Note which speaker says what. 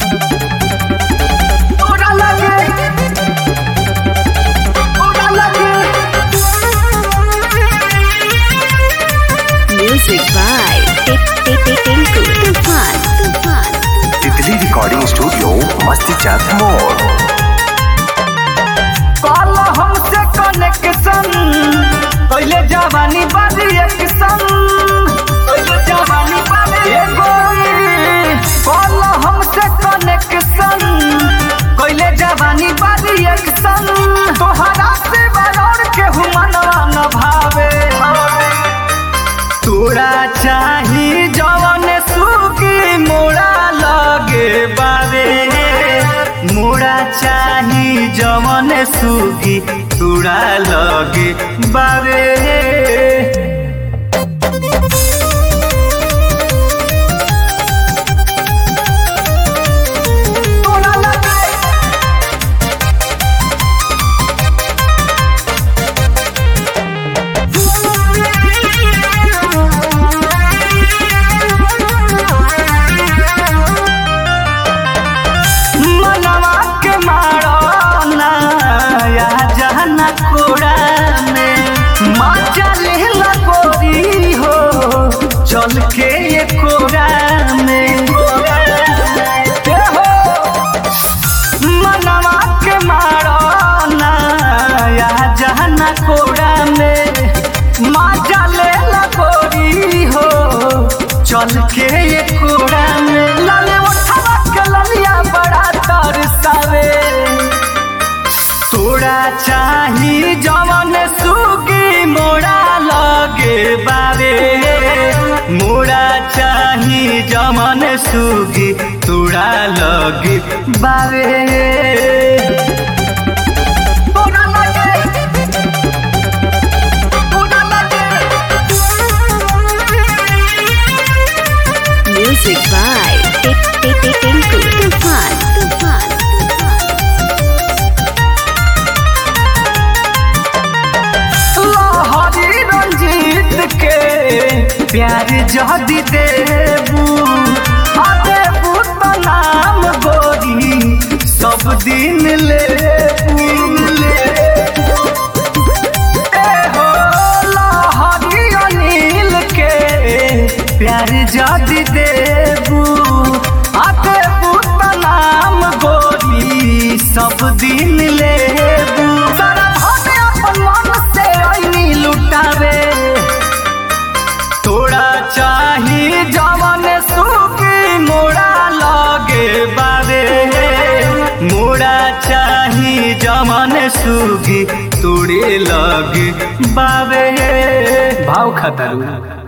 Speaker 1: Music by Tinku Tufan.
Speaker 2: Titli recording studio मस्ती चाट मोड़।
Speaker 3: कल हमसे कनेक्शन पहले जवानी बाजी एक संग पहले जवानी बाजी एगो कल हमसे कनेक्शन पहले जवानी बाजी एक संग तोहरा से बरौर के हुमनवा न भावे तोरा चाही जवन सुखी मोरा लगे बावे मोरा चाही जवन सुखी तोरा लगे बावे चल के ये कोरा में मनवा के मारो ना या जहना कोरा में माजा ले लगोरी हो चल के ये कोरा में लाले उठवा के ललिया बड़ा तरसावे तोरा चाही जवन सुगी मोरा लगे बावे मोरा चाही जमन सुगी तोरा लगे बावे तोरा लगे तोरा लगे
Speaker 1: Music by Tinku Tufan.
Speaker 3: हरी रंजीत के प्यार जदी देबू देबू तो नाम गोरी सब दिन लेबू हो हरी अनिल के प्यार जदी देबू देबू तो नाम गोरी सब दिन लेबू लुटावे तोरा चाही जवन सुखी मोरा लगे बावे मोरा चाही जवन सुखी तोरे लगे बावे भाव खतरू।